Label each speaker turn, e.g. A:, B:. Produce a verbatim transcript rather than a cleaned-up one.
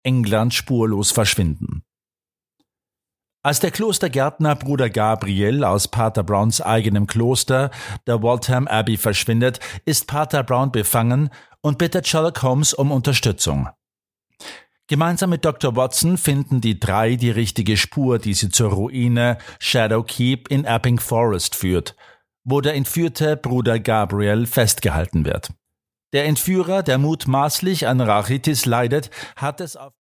A: England spurlos verschwinden. Als der Klostergärtner Bruder Gabriel aus Pater Browns eigenem Kloster, der Waltham Abbey, verschwindet, ist Pater Brown befangen und bittet Sherlock Holmes um Unterstützung. Gemeinsam mit Doktor Watson finden die drei die richtige Spur, die sie zur Ruine Shadow Keep in Epping Forest führt, wo der entführte Bruder Gabriel festgehalten wird. Der Entführer, der mutmaßlich an Rachitis leidet, hat es auf